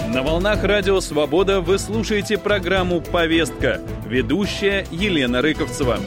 На волнах Радио Свобода вы слушаете программу «Повестка». Ведущая Елена Рыковцева.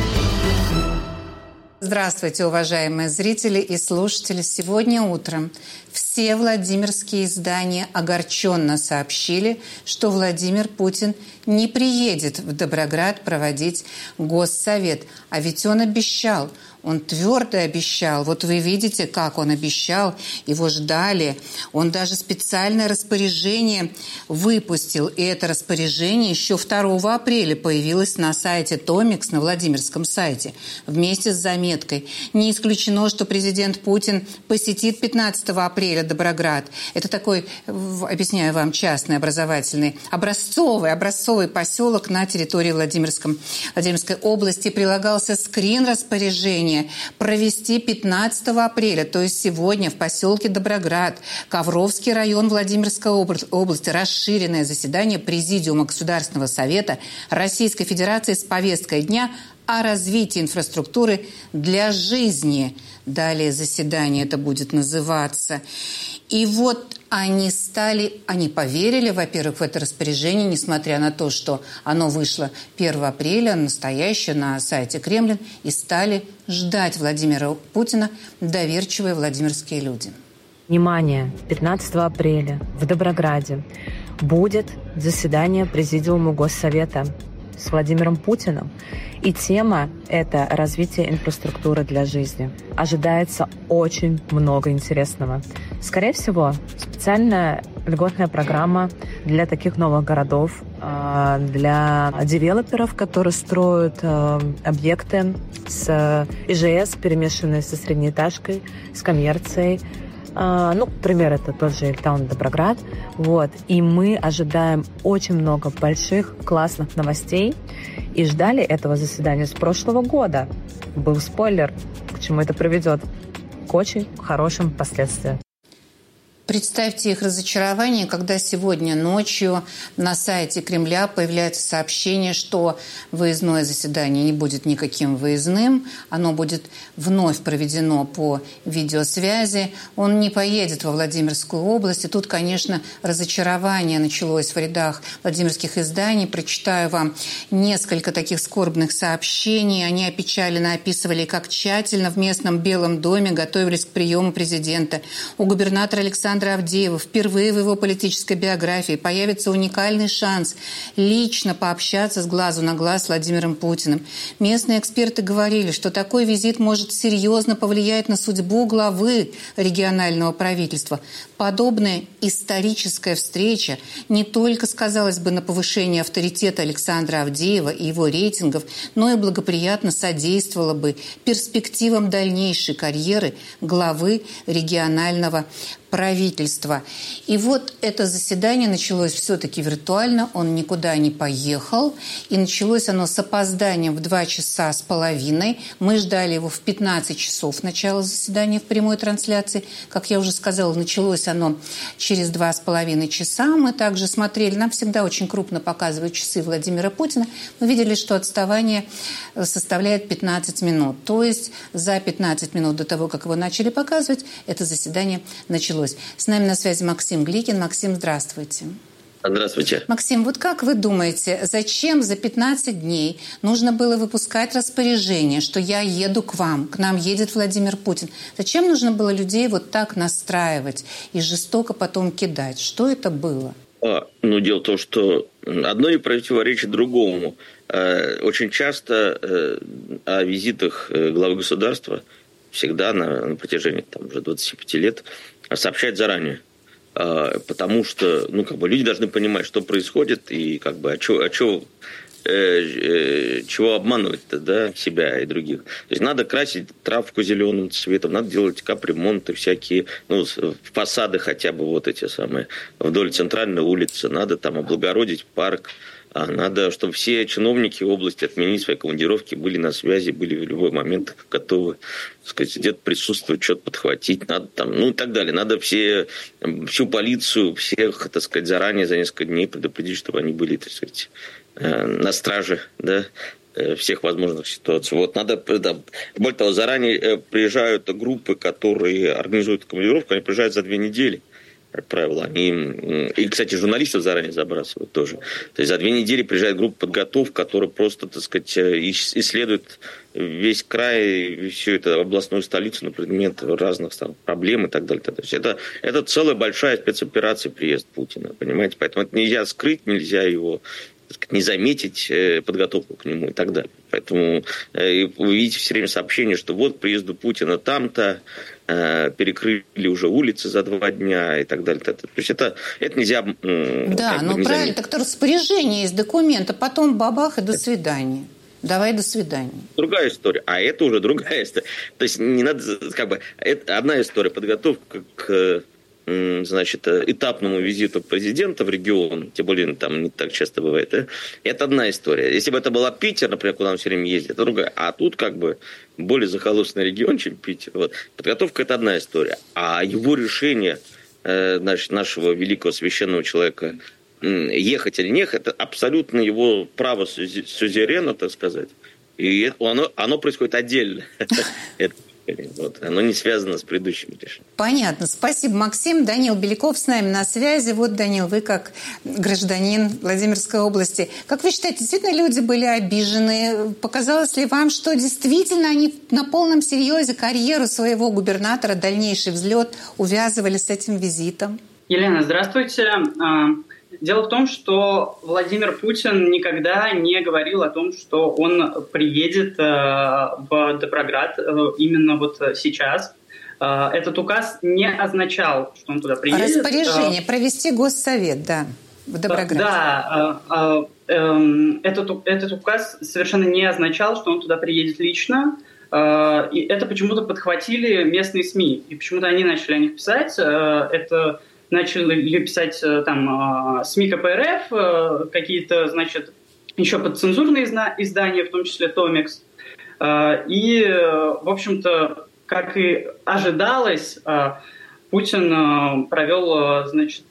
Здравствуйте, уважаемые зрители и слушатели. Сегодня утром все владимирские издания огорченно сообщили, что Владимир Путин не приедет в Доброград проводить Госсовет. А ведь он обещал. Он твердо обещал. Вот вы видите, как он обещал. Его ждали. Он даже специальное распоряжение выпустил. И это распоряжение еще 2 апреля появилось на сайте Томикс, на Владимирском сайте, вместе с заметкой. Не исключено, что президент Путин посетит 15 апреля Доброград. Это такой, объясняю вам, частный, образовательный, образцовый поселок на территории Владимирской области. Прилагался скрин распоряжения провести 15 апреля, то есть сегодня в поселке Доброград, Ковровский район Владимирской области, расширенное заседание Президиума Государственного совета Российской Федерации с повесткой дня о развитии инфраструктуры для жизни. Далее заседание это будет называться. И вот они поверили, во-первых, в это распоряжение, несмотря на то, что оно вышло 1 апреля, настоящее, на сайте Кремлин, и стали ждать Владимира Путина доверчивые владимирские люди. Внимание! 15 апреля в Доброграде будет заседание Президиума Госсовета с Владимиром Путиным. И тема – это развитие инфраструктуры для жизни. Ожидается очень много интересного. Скорее всего, специальная льготная программа для таких новых городов, для девелоперов, которые строят объекты с ИЖС, перемешанные со среднеэтажкой, с коммерцией. Например, это тот же Эльтаун Доброград. Вот. И мы ожидаем очень много больших, классных новостей. И ждали этого заседания с прошлого года. Был спойлер, к чему это приведет. К очень хорошим последствиям. Представьте их разочарование, когда сегодня ночью на сайте Кремля появляется сообщение, что выездное заседание не будет никаким выездным, оно будет вновь проведено по видеосвязи, он не поедет во Владимирскую область. И тут, конечно, разочарование началось в рядах владимирских изданий. Прочитаю вам несколько таких скорбных сообщений. Они опечаленно описывали, как тщательно в местном Белом доме готовились к приему президента. У губернатора Александра Авдеева впервые в его политической биографии появится уникальный шанс лично пообщаться с глазу на глаз с Владимиром Путиным. Местные эксперты говорили, что такой визит может серьезно повлиять на судьбу главы регионального правительства. Подобная историческая встреча не только сказалась бы на повышении авторитета Александра Авдеева и его рейтингов, но и благоприятно содействовала бы перспективам дальнейшей карьеры главы регионального правительства. И вот это заседание началось все-таки виртуально, он никуда не поехал, и началось оно с опозданием в 2 часа с половиной. Мы ждали его в 15 часов начала заседания в прямой трансляции. Как я уже сказала, началось оно через 2,5 часа. Мы также смотрели, нам всегда очень крупно показывают часы Владимира Путина. Мы видели, что отставание составляет 15 минут. То есть за 15 минут до того, как его начали показывать, это заседание началось. С нами на связи Максим Гликин. Максим, здравствуйте. Здравствуйте. Максим, вот как вы думаете, зачем за 15 дней нужно было выпускать распоряжение, что я еду к вам, к нам едет Владимир Путин? Зачем нужно было людей вот так настраивать и жестоко потом кидать? Что это было? Дело в том, что одно не противоречит другому. Очень часто о визитах главы государства всегда на протяжении уже 25 лет сообщать заранее. Потому что люди должны понимать, что происходит, и чего обманывать-то, себя и других. То есть надо красить травку зеленым цветом, надо делать капремонты всякие, фасады хотя бы эти самые вдоль центральной улицы, надо облагородить парк. Надо, чтобы все чиновники области отменили свои командировки, были на связи, были в любой момент готовы, где-то присутствовать, что-то подхватить, надо и так далее. Надо всю полицию, всех, заранее за несколько дней предупредить, чтобы они были, на страже, всех возможных ситуаций. Надо, более того, заранее приезжают группы, которые организуют командировку, они приезжают за 2 недели. как правило. И, кстати, журналистов заранее забрасывают тоже. То есть за 2 недели приезжает группа подготовки, которая просто, так сказать, исследует весь край, всю эту областную столицу на предмет разных там проблем и так далее. То есть это целая большая спецоперация, приезд Путина, понимаете? Поэтому это нельзя скрыть, нельзя его, так сказать, не заметить подготовку к нему и так далее. Поэтому вы видите все время сообщения, что вот к приезду Путина там-то, перекрыли уже улицы за 2 дня и так далее. То есть это нельзя... Да, ну правильно, так-то распоряжение есть, документ, а потом бабах и до свидания. Давай, до свидания. Другая история. А это уже другая история. То есть не надо, это одна история, подготовка к этапному визиту президента в регион, тем более там не так часто бывает, это одна история. Если бы это была Питер, например, куда он все время ездит, это другая. А тут более захолустный регион, чем Питер. Вот. Подготовка – это одна история. А его решение, нашего великого священного человека, ехать или не ехать, это абсолютно его право сюзерена, так сказать. И оно происходит отдельно. Вот. Оно не связано с предыдущим решением. Понятно. Спасибо, Максим. Данил Беляков с нами на связи. Вот, Данил, вы как гражданин Владимирской области. Как вы считаете, действительно люди были обижены? Показалось ли вам, что действительно они на полном серьезе карьеру своего губернатора, дальнейший взлет увязывали с этим визитом? Елена, здравствуйте. Дело в том, что Владимир Путин никогда не говорил о том, что он приедет в Доброград именно вот сейчас. Этот указ не означал, что он туда приедет. Распоряжение провести госсовет, да, в Доброграде. Да, этот указ совершенно не означал, что он туда приедет лично. И это почему-то подхватили местные СМИ. И почему-то они начали о них писать. Это начали писать там СМИ КПРФ, какие-то, значит, еще подцензурные издания, в том числе Томикс. И, в общем-то, как и ожидалось, Путин провел, значит,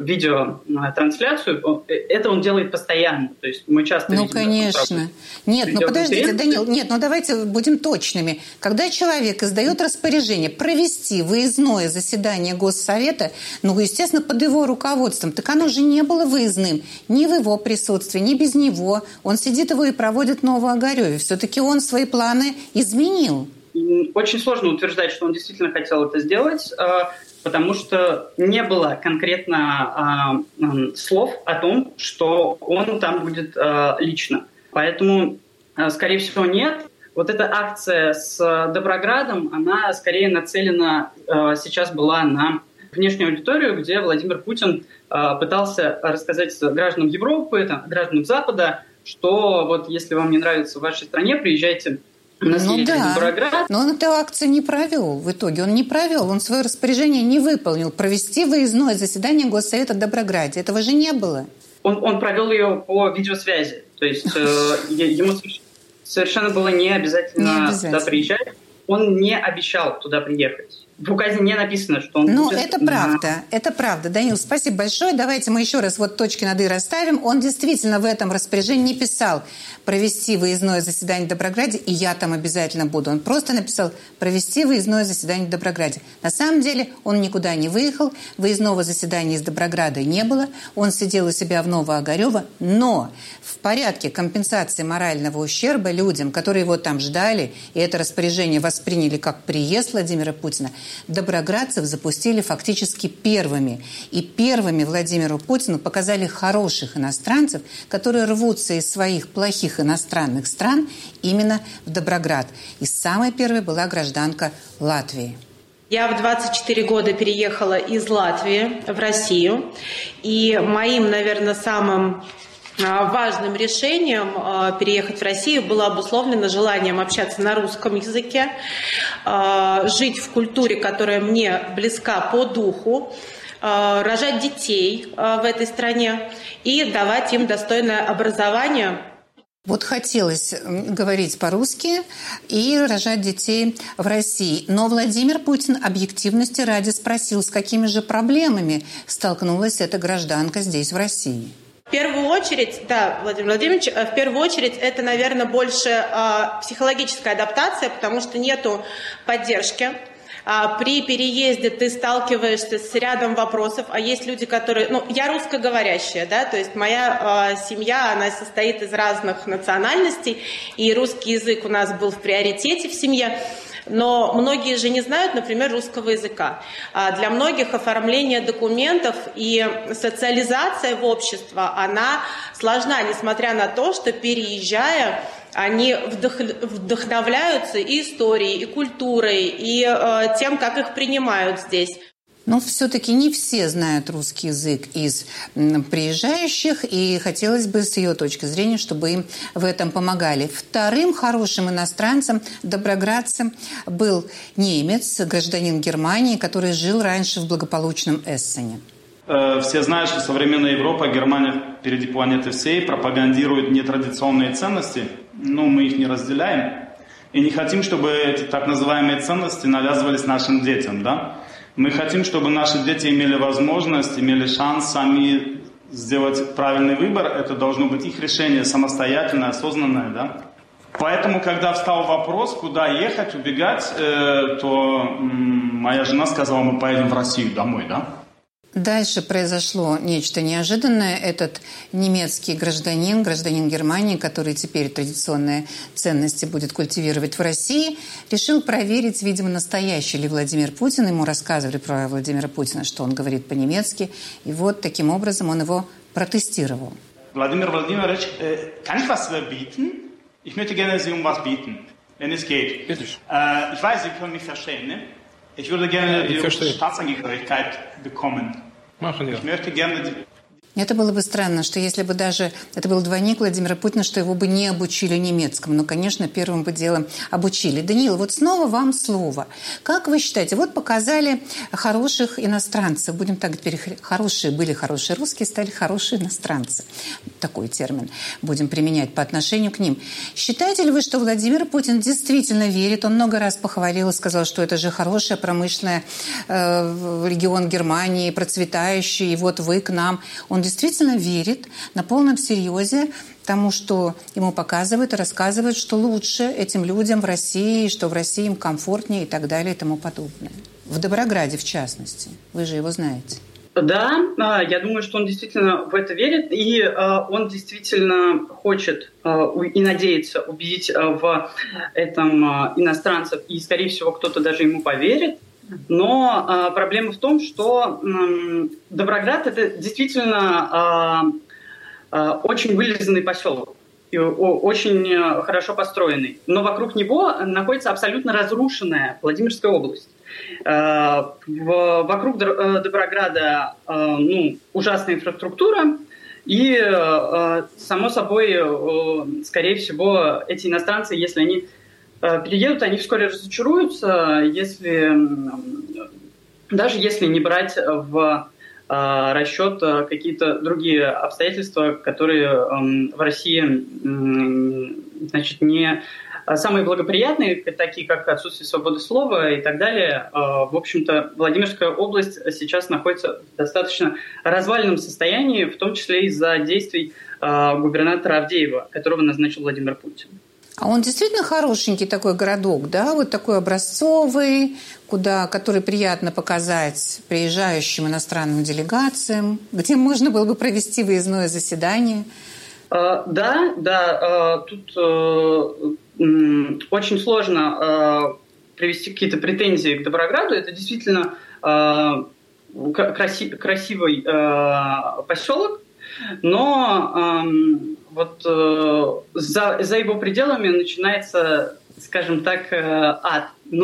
видеотрансляцию. Это он делает постоянно. То есть мы часто видим... конечно. Нет, подождите, Данил, давайте будем точными. Когда человек издает распоряжение провести выездное заседание Госсовета, естественно, под его руководством, так оно же не было выездным. Ни в его присутствии, ни без него. Он сидит его и проводит в Новоогарёве. Все-таки он свои планы изменил. Очень сложно утверждать, что он действительно хотел это сделать, потому что не было конкретно слов о том, что он там будет лично. Поэтому, скорее всего, нет. Вот эта акция с Доброградом, она скорее нацелена сейчас была на внешнюю аудиторию, где Владимир Путин пытался рассказать гражданам Европы, гражданам Запада, что вот если вам не нравится в вашей стране, приезжайте на Доброград. Но он эту акцию не провел в итоге. Он не провел, он свое распоряжение не выполнил. Провести выездное заседание Госсовета в Доброграде. Этого же не было. Он провел ее по видеосвязи. То есть ему совершенно было не обязательно туда приезжать. Он не обещал туда приехать. В указе не написано, что он будет... Это правда. Данил, спасибо большое. Давайте мы еще раз точки над «и» расставим. Он действительно в этом распоряжении не писал провести выездное заседание в Доброграде, и я там обязательно буду. Он просто написал провести выездное заседание в Доброграде. На самом деле он никуда не выехал, выездного заседания из Доброграда не было, он сидел у себя в Новоогарёво, но в порядке компенсации морального ущерба людям, которые его там ждали, и это распоряжение восприняли как приезд Владимира Путина, доброградцев запустили фактически первыми. И первыми Владимиру Путину показали хороших иностранцев, которые рвутся из своих плохих иностранных стран именно в Доброград. И самой первой была гражданка Латвии. Я в 24 года переехала из Латвии в Россию. И моим, наверное, самым важным решением переехать в Россию было обусловлено желанием общаться на русском языке, жить в культуре, которая мне близка по духу, рожать детей в этой стране и давать им достойное образование. Вот хотелось говорить по-русски и рожать детей в России. Но Владимир Путин объективности ради спросил, с какими же проблемами столкнулась эта гражданка здесь, в России. В первую очередь, да, Владимир Владимирович, в первую очередь это, наверное, больше психологическая адаптация, потому что нету поддержки. при переезде ты сталкиваешься с рядом вопросов, а есть люди, которые... я русскоговорящая, да, то есть моя семья, она состоит из разных национальностей, и русский язык у нас был в приоритете в семье. Но многие же не знают, например, русского языка. Для многих оформление документов и социализация в общество, она сложна, несмотря на то, что, переезжая, они вдохновляются и историей, и культурой, и тем, как их принимают здесь. Но все-таки не все знают русский язык из приезжающих, и хотелось бы с ее точки зрения, чтобы им в этом помогали. Вторым хорошим иностранцем, доброградцем, был немец, гражданин Германии, который жил раньше в благополучном Эссене. Все знают, что современная Европа, Германия впереди планеты всей, пропагандирует нетрадиционные ценности, но мы их не разделяем. И не хотим, чтобы эти так называемые ценности навязывались нашим детям, да? Мы хотим, чтобы наши дети имели возможность, имели шанс сами сделать правильный выбор. Это должно быть их решение, самостоятельное, осознанное, да? Поэтому, когда встал вопрос, куда ехать, убегать, то моя жена сказала, мы поедем в Россию домой, да? Дальше произошло нечто неожиданное. Этот немецкий гражданин Германии, который теперь традиционные ценности будет культивировать в России, решил проверить, видимо, настоящий ли Владимир Путин. Ему рассказывали про Владимира Путина, что он говорит по-немецки. И вот таким образом он его протестировал. Владимир Владимирович, kann ich was bieten? Ich möchte gerne Sie was bieten, wenn es geht. Ich weiß, Sie können mich verstehen, ne? Ich würde gerne Ihre Staatsangehörigkeit bekommen. Ich möchte gerne... Это было бы странно, что если бы даже это был двойник Владимира Путина, что его бы не обучили немецкому. Но, конечно, первым бы делом обучили. Даниил, вот снова вам слово. Как вы считаете, вот показали хороших иностранцев, будем так теперь, были хорошие русские, стали хорошие иностранцы. Такой термин будем применять по отношению к ним. Считаете ли вы, что Владимир Путин действительно верит? Он много раз похвалил и сказал, что это же хорошая промышленная регион Германии, процветающий, и вот вы к нам. Он действительно верит на полном серьезе тому, что ему показывают и рассказывают, что лучше этим людям в России, что в России им комфортнее и так далее и тому подобное. В Доброграде, в частности. Вы же его знаете. Да, я думаю, что он действительно в это верит, и он действительно хочет и надеется убедить в этом иностранцев, и, скорее всего, кто-то даже ему поверит. Но проблема в том, что Доброград – это действительно очень вылизанный поселок, и очень хорошо построенный. Но вокруг него находится абсолютно разрушенная Владимирская область. Вокруг Доброграда ужасная инфраструктура, и, само собой, скорее всего, эти иностранцы, если они переедут, они вскоре разочаруются, даже если не брать в расчет какие-то другие обстоятельства, которые в России, не самые благоприятные, такие как отсутствие свободы слова и так далее. В общем-то, Владимирская область сейчас находится в достаточно разваленном состоянии, в том числе из-за действий губернатора Авдеева, которого назначил Владимир Путин. А он действительно хорошенький такой городок, да, вот такой образцовый, который приятно показать приезжающим иностранным делегациям, где можно было бы провести выездное заседание. Да, тут очень сложно привести какие-то претензии к Доброграду. Это действительно красивый поселок, но за его пределами начинается, скажем так, ад.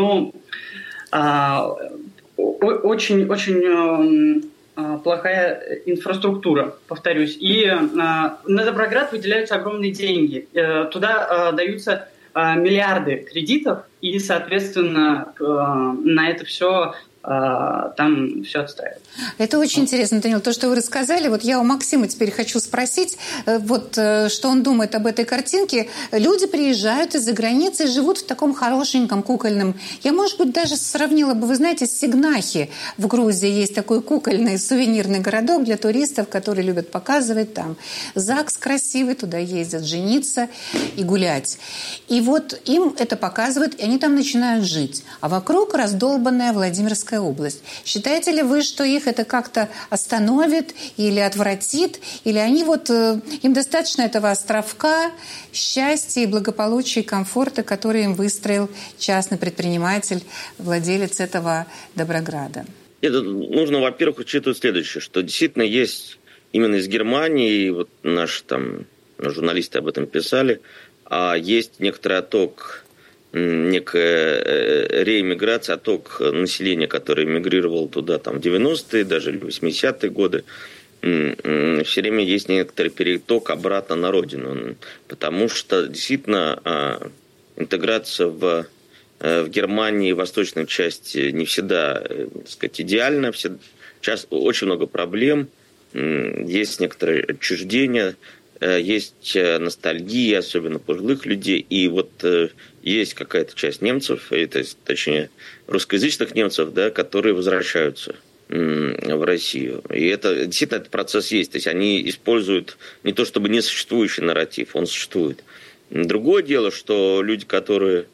Очень плохая инфраструктура, повторюсь. И на Доброград выделяются огромные деньги. Туда даются миллиарды кредитов, и, соответственно, на это все там все отстаивать. Это очень интересно, Данил, то, что вы рассказали. Вот я у Максима теперь хочу спросить, что он думает об этой картинке. Люди приезжают из-за границы и живут в таком хорошеньком кукольном. Я, может быть, даже сравнила бы, вы знаете, с Сигнахи. В Грузии есть такой кукольный сувенирный городок для туристов, которые любят показывать там. ЗАГС красивый, туда ездят жениться и гулять. И вот им это показывают, и они там начинают жить. А вокруг раздолбанная Владимирская область. Считаете ли вы, что их это как-то остановит или отвратит? Или они им достаточно этого островка счастья и благополучия, и комфорта, который им выстроил частный предприниматель, владелец этого Доброграда? Нужно, во-первых, учитывать следующее, что действительно есть именно из Германии, вот наши там журналисты об этом писали, есть некоторый отток, некая реэмиграция, отток населения, которое эмигрировало туда там, в 90-е, даже 80-е годы. Все время есть некоторый переток обратно на родину. Потому что действительно интеграция в Германии, в восточной части не всегда, так сказать, идеальна. Сейчас очень много проблем. Есть некоторое отчуждение, есть ностальгия, особенно пожилых людей. И вот есть какая-то часть немцев, точнее русскоязычных немцев, да, которые возвращаются в Россию. И это действительно этот процесс есть. То есть они используют не то чтобы несуществующий нарратив, он существует. Другое дело, что люди, которые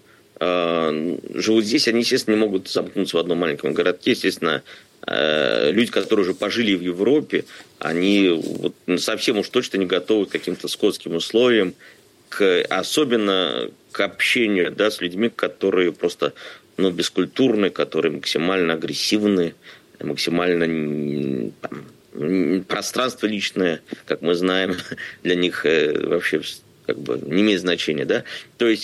живут здесь, они, естественно, не могут замкнуться в одном маленьком городке. Естественно, люди, которые уже пожили в Европе, они совсем уж точно не готовы к каким-то скотским условиям, особенно к общению, да, с людьми, которые просто бескультурные, которые максимально агрессивные, максимально пространство личное, как мы знаем, для них вообще не имеет значения, да. То есть,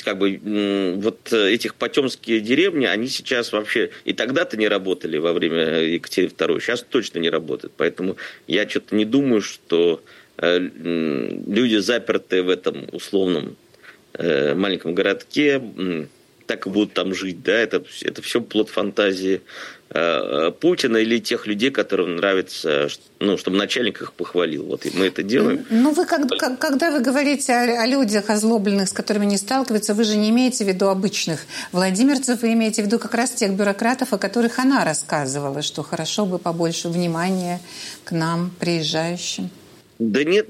этих потемские деревни, они сейчас вообще и тогда-то не работали во время Екатерины II, сейчас точно не работают. Поэтому я что-то не думаю, что люди, запертые в этом условном маленьком городке, так и будут там жить, да. Это все плод фантазии Путина или тех людей, которым нравится, чтобы начальник их похвалил. Вот и мы это делаем. Вы, когда вы говорите о людях озлобленных, с которыми не сталкиваются, вы же не имеете в виду обычных владимирцев, вы имеете в виду как раз тех бюрократов, о которых она рассказывала, что хорошо бы побольше внимания к нам, приезжающим. Да нет,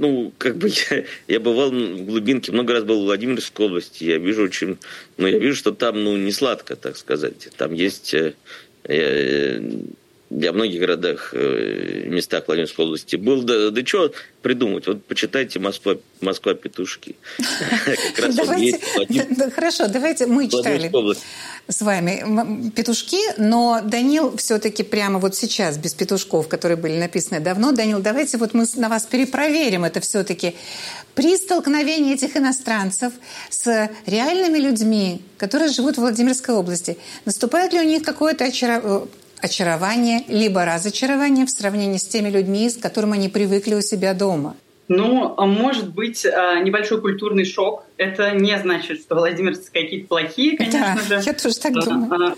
я бывал в глубинке, много раз был в Владимирской области, я вижу что там, не сладко, так сказать. Там есть... Я в многих городах, местах Владимирской области был. Да что придумать? Вот почитайте «Москва. Петушки». Хорошо, давайте мы читали с вами «Петушки», но Данил все-таки прямо вот сейчас, без петушков, которые были написаны давно. Данил, давайте мы на вас перепроверим это все-таки. При столкновении этих иностранцев с реальными людьми, которые живут в Владимирской области, наступает ли у них какое-то очарование, либо разочарование в сравнении с теми людьми, с которыми они привыкли у себя дома? Может быть, небольшой культурный шок. Это не значит, что владимирцы какие-то плохие, конечно же. Я тоже так думаю.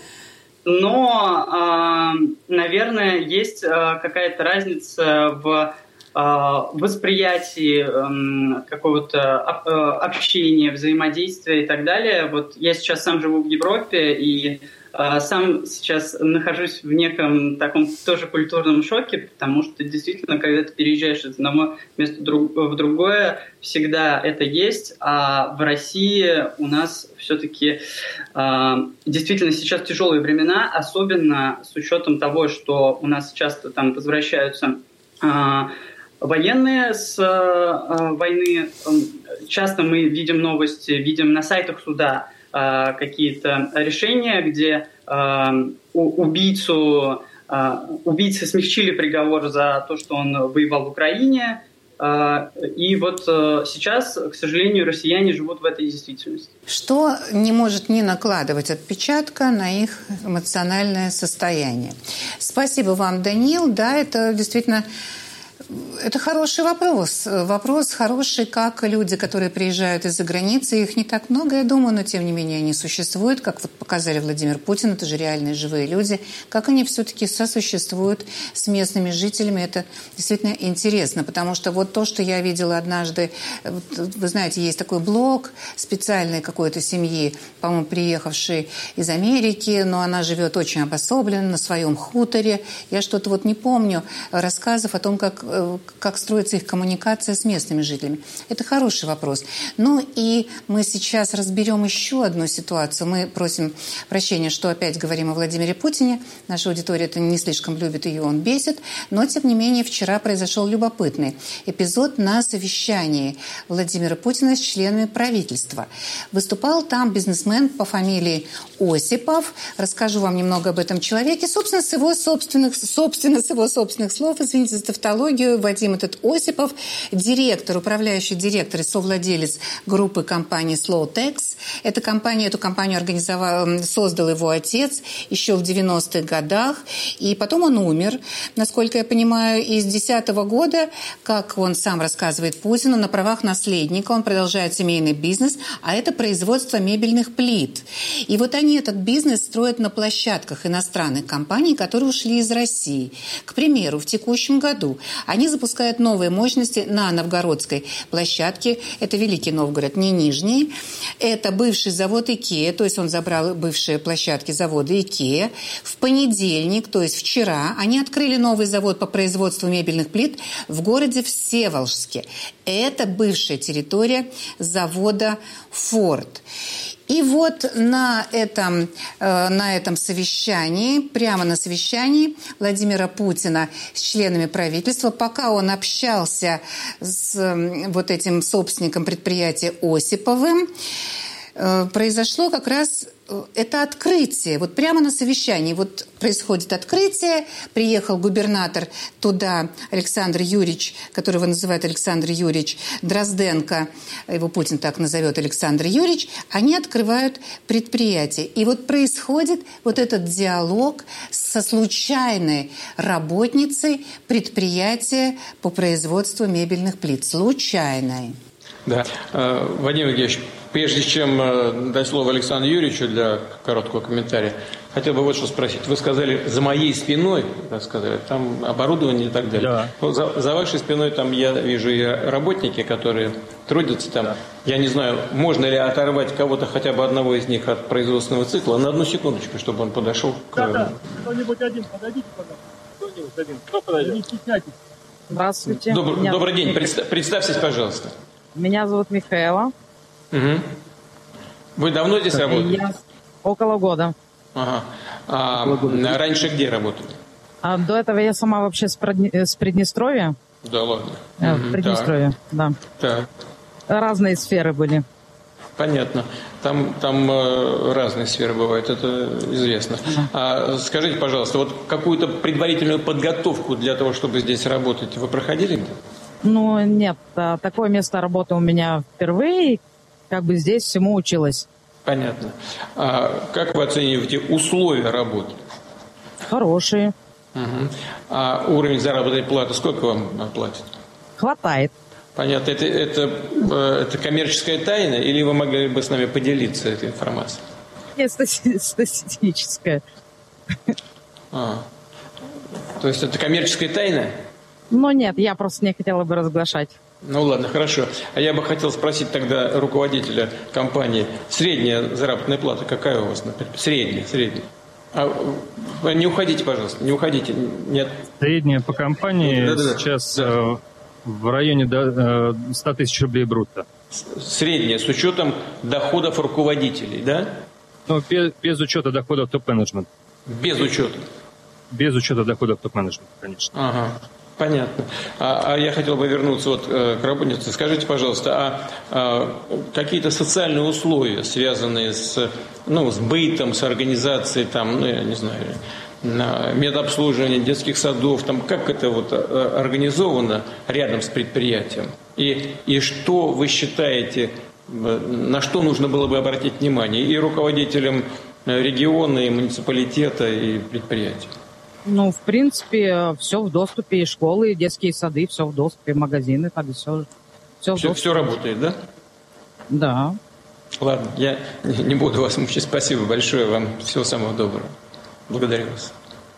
Но, наверное, есть какая-то разница в восприятии какого-то общения, взаимодействия и так далее. Вот я сейчас сам живу в Европе и сам сейчас нахожусь в неком таком тоже культурном шоке, потому что действительно, когда ты переезжаешь из одного места в другое, всегда это есть, а в России у нас все-таки действительно сейчас тяжелые времена, особенно с учетом того, что у нас часто там возвращаются военные с войны. Часто мы видим новости, видим на сайтах суда какие-то решения, где убийцы смягчили приговор за то, что он воевал в Украине. И вот сейчас, к сожалению, россияне живут в этой действительности. Что не может не накладывать отпечатка на их эмоциональное состояние. Спасибо вам, Данил. Да, это действительно Это хороший вопрос. Вопрос хороший, как люди, которые приезжают из-за границы, их не так много, я думаю, но тем не менее они существуют, как вот показали Владимир Путин, это же реальные живые люди, как они все-таки сосуществуют с местными жителями, это действительно интересно, потому что вот то, что я видела однажды, вы знаете, есть такой блог специальной какой-то семьи, по-моему, приехавшей из Америки, но она живет очень обособленно на своем хуторе. Я что-то вот не помню рассказов о том, как строится их коммуникация с местными жителями. Это хороший вопрос. Ну и мы сейчас разберем еще одну ситуацию. Мы просим прощения, что опять говорим о Владимире Путине. Наша аудитория это не слишком любит, ее он бесит. Но, тем не менее, вчера произошел любопытный эпизод на совещании Владимира Путина с членами правительства. Выступал там бизнесмен по фамилии Осипов. Расскажу вам немного об этом человеке. Собственно, с его собственных слов, извините за тавтологию, Вадим этот Осипов, управляющий директор и совладелец группы компании Slowtex. Эту компанию создал его отец еще в 90-х годах. И потом он умер, насколько я понимаю, и с 2010 года, как он сам рассказывает Путину, на правах наследника он продолжает семейный бизнес, а это производство мебельных плит. И вот они этот бизнес строят на площадках иностранных компаний, которые ушли из России. К примеру, в текущем году они запускают новые мощности на новгородской площадке. Это Великий Новгород, не Нижний. Это бывший завод Икеа, то есть он забрал бывшие площадки завода Икеа. В понедельник, то есть вчера, они открыли новый завод по производству мебельных плит в городе Всеволожске. Это бывшая территория завода «Форд». И вот на этом совещании, прямо на совещании Владимира Путина с членами правительства, пока он общался с вот этим собственником предприятия Осиповым, произошло как раз это открытие. Вот прямо на совещании вот происходит открытие. Приехал губернатор туда Александр Юрьевич, которого называют Александр Юрьевич Дрозденко, его Путин так назовет Александр Юрьевич. Они открывают предприятие. И вот происходит вот этот диалог со случайной работницей предприятия по производству мебельных плит. Случайной. Да. Вадим Евгеньевич, прежде чем дать слово Александру Юрьевичу для короткого комментария, хотел бы вот что спросить. Вы сказали, за моей спиной, так сказали, там оборудование и так далее. Да. Ну, за вашей спиной там я вижу и работники, которые трудятся там. Да. Я не знаю, можно ли оторвать кого-то, хотя бы одного из них от производственного цикла. На одну секундочку, чтобы он подошел к... Да. Кто-нибудь один, подойдите, пожалуйста. Кто-нибудь один. Кто подойдет? Не стесняйтесь. Здравствуйте. Добрый день. Представьтесь, пожалуйста. Меня зовут Михаила. Угу. Вы давно здесь работаете? Я около года. Ага. Раньше где работали? До этого я сама вообще с Приднестровья. Да ладно. В Приднестровье, да. Так. Разные сферы были. Понятно. Там разные сферы бывают, это известно. Скажите, пожалуйста, вот какую-то предварительную подготовку для того, чтобы здесь работать, вы проходили где-то? Ну, нет, такое место работы у меня впервые, как бы здесь всему училась. Понятно. А как вы оцениваете условия работы? Хорошие. Угу. А уровень заработной платы сколько вам платят? Хватает. Понятно. Это коммерческая тайна, или вы могли бы с нами поделиться этой информацией? Нет, статистическая. То есть это коммерческая тайна? Ну нет, я просто не хотела бы разглашать. Ну ладно, хорошо. А я бы хотел спросить тогда руководителя компании. Средняя заработная плата какая у вас, например? Средняя. Не уходите, пожалуйста, не уходите. Нет. Средняя по компании сейчас в районе 100 тысяч рублей брутто. Средняя, с учетом доходов руководителей, да? Ну, без учета доходов топ-менеджмента. Без учета? Без учета доходов топ-менеджмента, конечно. Ага. Понятно. А я хотел бы вернуться вот к работнице. Скажите, пожалуйста, какие-то социальные условия, связанные с бытом, с организацией, там, я не знаю, медобслуживания, детских садов, там, как это вот организовано рядом с предприятием? И что вы считаете, на что нужно было бы обратить внимание и руководителям региона, и муниципалитета, и предприятия? В принципе, все в доступе. И школы, и детские сады, все в доступе, магазины, так все Все работает, да? Да. Ладно, я не буду вас мучить. Спасибо большое вам. Всего самого доброго. Благодарю вас.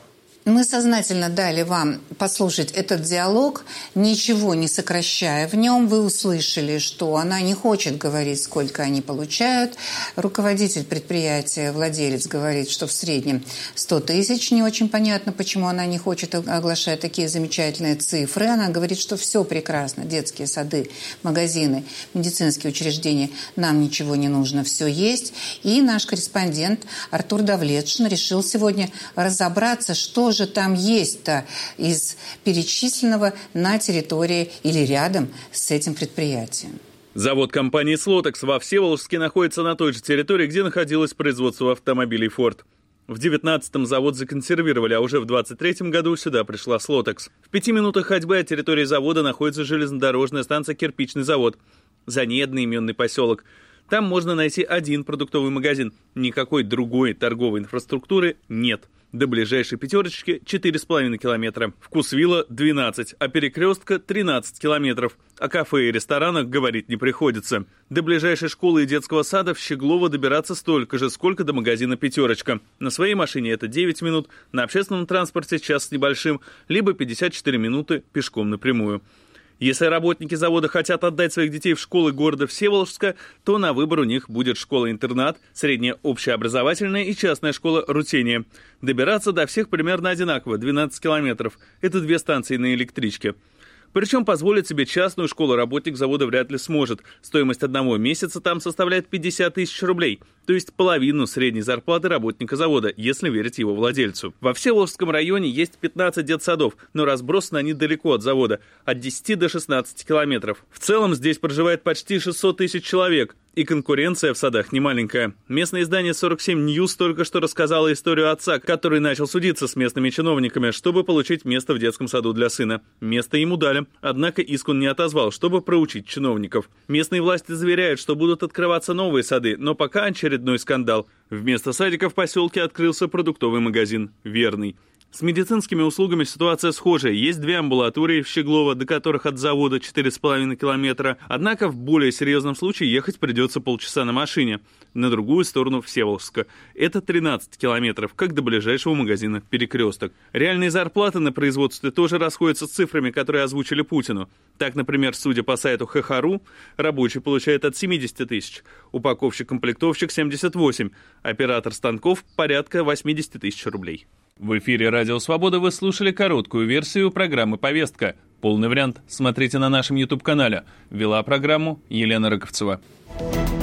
Мы сознательно дали вам послушать этот диалог, ничего не сокращая в нем. Вы услышали, что она не хочет говорить, сколько они получают. Руководитель предприятия, владелец, говорит, что в среднем 100 тысяч. Не очень понятно, почему она не хочет оглашать такие замечательные цифры. Она говорит, что все прекрасно. Детские сады, магазины, медицинские учреждения. Нам ничего не нужно, все есть. И наш корреспондент Артур Давлетшин решил сегодня разобраться, что же там есть-то из перечисленного на территории или рядом с этим предприятием. Завод компании «Слотекс» во Всеволожске находится на той же территории, где находилось производство автомобилей «Форд». В 19-м завод законсервировали, а уже в 23-м году сюда пришла «Слотекс». В 5 минутах ходьбы от территории завода находится железнодорожная станция «Кирпичный завод». За ней одноименный поселок. Там можно найти один продуктовый магазин. Никакой другой торговой инфраструктуры нет. До ближайшей пятерочки 4,5 километра. Вкусвилла 12, а Перекрестка 13 километров. О кафе и ресторанах говорить не приходится. До ближайшей школы и детского сада в Щеглово добираться столько же, сколько до магазина «Пятерочка». На своей машине это 9 минут, на общественном транспорте час с небольшим, либо 54 минуты пешком напрямую. Если работники завода хотят отдать своих детей в школы города Всеволожска, то на выбор у них будет школа-интернат, средняя общеобразовательная и частная школа «Рутения». Добираться до всех примерно одинаково – 12 километров. Это 2 станции на электричке. Причем позволить себе частную школу работник завода вряд ли сможет. Стоимость одного месяца там составляет 50 тысяч рублей, то есть половину средней зарплаты работника завода, если верить его владельцу. Во Всеволожском районе есть 15 детсадов, но разбросаны они далеко от завода, от 10 до 16 километров. В целом здесь проживает почти 600 тысяч человек. И конкуренция в садах немаленькая. Местное издание 47 News только что рассказало историю отца, который начал судиться с местными чиновниками, чтобы получить место в детском саду для сына. Место ему дали, однако иск он не отозвал, чтобы проучить чиновников. Местные власти заверяют, что будут открываться новые сады, но пока очередной скандал. Вместо садика в поселке открылся продуктовый магазин «Верный». С медицинскими услугами ситуация схожая. Есть 2 амбулатории в Щеглово, до которых от завода 4,5 километра. Однако в более серьезном случае ехать придется полчаса на машине. На другую сторону Всеволожска. Это 13 километров, как до ближайшего магазина «Перекресток». Реальные зарплаты на производстве тоже расходятся с цифрами, которые озвучили Путину. Так, например, судя по сайту ХХРУ, рабочий получает от 70 тысяч, упаковщик-комплектовщик 78, оператор станков порядка 80 тысяч рублей. В эфире «Радио Свобода» вы слушали короткую версию программы «Повестка». Полный вариант смотрите на нашем YouTube-канале. Вела программу Елена Рыковцева.